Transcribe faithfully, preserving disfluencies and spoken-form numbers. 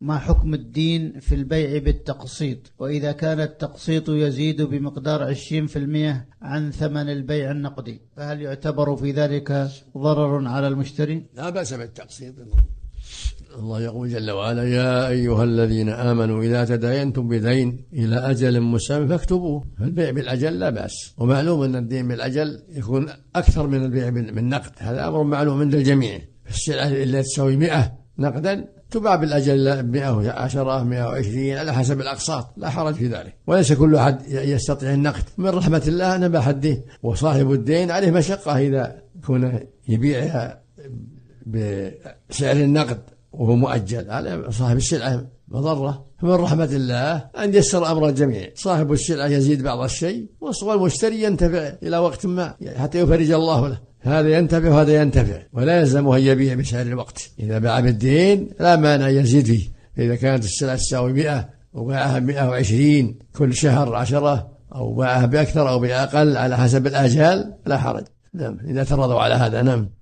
ما حكم الدين في البيع بالتقسيط؟ وإذا كان التقسيط يزيد بمقدار عشرين بالمئة عن ثمن البيع النقدي فهل يعتبر في ذلك ضرر على المشتري؟ لا بأس بالتقسيط. الله يقول جل وعلا: يا أيها الذين آمنوا إذا تداينتم بدين إلى أجل مسمى فاكتبوه. فالبيع بالأجل لا بأس، ومعلوم أن الدين بالأجل يكون أكثر من البيع بالنقد، هذا أمر معلوم عند الجميع. السلعة اللي تساوي مئة نقدا تباع بالأجل مئة وعشرة مئة وعشرين على حسب الأقساط، لا حرج في ذلك، وليس كل أحد يستطيع النقد. من رحمة الله نباح الدين، وصاحب الدين عليه مشقة إذا كون يبيعها بسعر النقد وهو مؤجل، على صاحب السلعة مضرة. فمن رحمة الله أن يسر أمر الجميع، صاحب السلعة يزيد بعض الشيء والمشتري ينتفع إلى وقت ما حتى يفرج الله له، هذا ينتفع وهذا ينتفع، ولا يلزمه أن يبيع بسعر الوقت. إذا باع بالدين لا مانع يزيد فيه، إذا كانت السلعة تساوي مئة وباعها مئة وعشرين كل شهر عشرة، أو باعها بأكثر أو بأقل على حسب الآجال لا حرج. نعم إذا ترضوا على هذا. نعم.